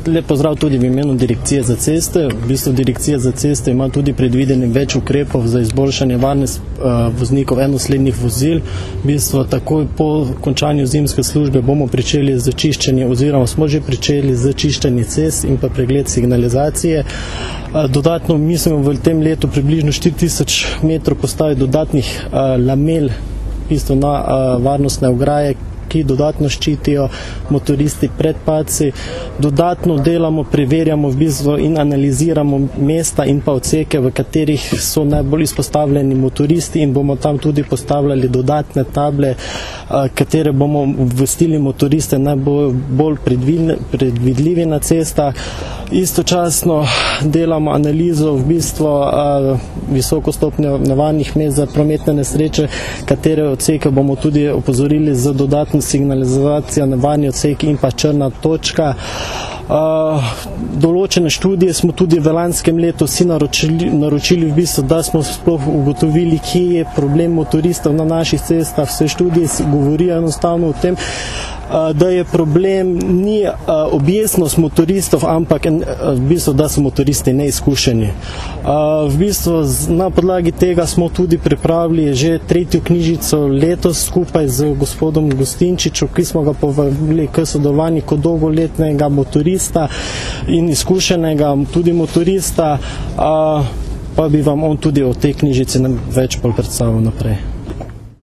Lep pozdrav tudi v imenu Direkcije za ceste. V bistvu Direkcija za ceste ima tudi predvideni več ukrepov za izboljšanje varnosti voznikov enoslednih vozil. V bistvu takoj po končanju zimske službe bomo pričeli z čiščenjem oziroma smo že pričeli z čiščenjem cest in pa pregled signalizacije. Dodatno mislimo v tem letu približno 4000 metrov postaviti dodatnih lamel v bistvu na varnostne ograje, ki dodatno ščitijo motoristi pred padci. Dodatno delamo, preverjamo v bistvu in analiziramo mesta in pa odseke, v katerih so najbolj izpostavljeni motoristi in bomo tam tudi postavljali dodatne table, katere bomo obvestili motoriste najbolj predvidljivi na cestah. Istočasno delamo analizo v bistvu visoko stopnjo nevarnih mest za prometne nesreče, katere odseke bomo tudi opozorili z dodatno signalizacijo nevarni odseki in pa črna točka. Določene študije smo tudi v lanskem letu si naročili v bistvu, da smo sploh ugotovili, kje je problem motoristov na naših cestah. Vse študije govorijo enostavno o tem, da je problem ni objestnost motoristov, ampak v bistvu, da so motoristi neizkušeni. V bistvu na podlagi tega smo tudi pripravili že 3. knjižico letos skupaj z gospodom Gostinčičem, ki smo ga povabili k sodelovanju kot dolgoletnega motorista in izkušenega tudi motorista, pa bi vam on tudi o tej knjižici več predstavil naprej.